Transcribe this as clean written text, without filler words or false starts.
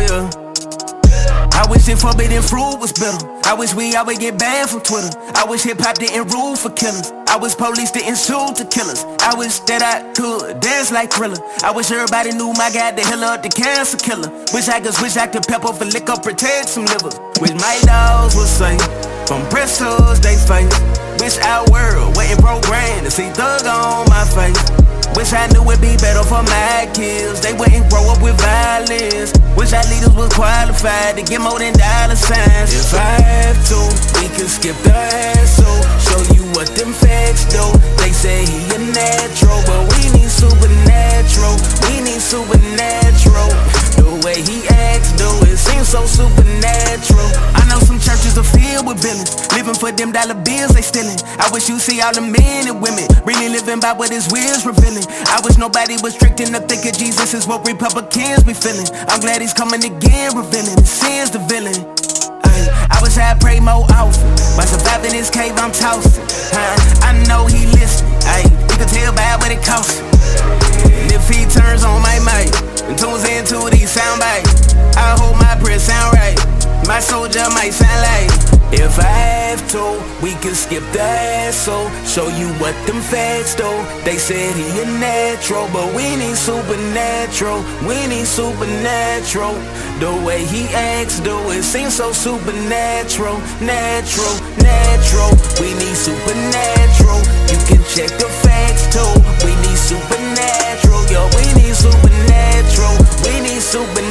yeah. I wish that forbidden fruit was better. I wish we always get banned from Twitter. I wish hip-hop didn't rule for killers. I wish police didn't shoot the killers. I wish that I could dance like Thriller. I wish everybody knew my guy, the healer, the cancer killer. Wish I could pepper for liquor, protect some livers. Wish my dogs would safe from bristles they face. Wish our world wasn't programmed to see thug on my face. Wish I knew it'd be better for my kids. They wouldn't grow up with violence. Wish our leaders was qualified to get more than dollar signs. If I have to, we can skip the hassle. Show you what them facts do. They say he a natural, but we need supernatural. We need supernatural. The way he acts, though, it seems so supernatural. I know some churches are filled with villains, living for them dollar bills they stealing. I wish you see all the men and women really living by what his will's revealing. I wish nobody was tricked into thinking Jesus is what Republicans be feeling. I'm glad he's coming again, revealing his sins the villain. I wish I'd pray more often. By surviving this cave, I'm tossing. I know he listening. You can tell by what it costs. And if he turns on my mic and tunes into these sound bites, I hope my prayer sound right. My soldier might sound like, if I have to, we can skip the hassle. Show you what them facts do. They said he a natural, but we need supernatural. We need supernatural. The way he acts, though, it seems so supernatural. Natural, natural. We need supernatural. You can check the facts too. We need supernatural. Yo, we need supernatural. We need supernatural.